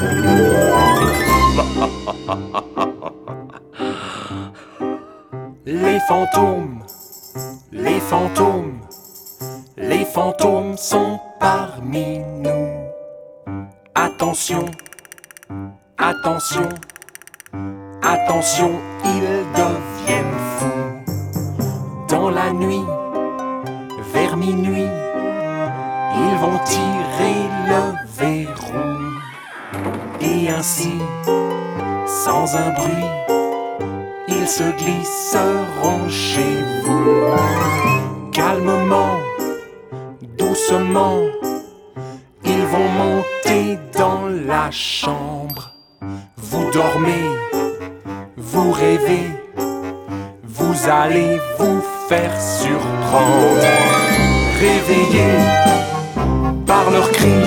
Les fantômes, les fantômes, les fantômes sont parmi nous. Attention, attention, attention, ils deviennent fous. Dans la nuit, vers minuit, ils vont tirer le verrou. Et ainsi, sans un bruit, ils se glisseront chez vous. Calmement, doucement, ils vont monter dans la chambre. Vous dormez, vous rêvez, vous allez vous faire surprendre. Réveillés par leurs cris,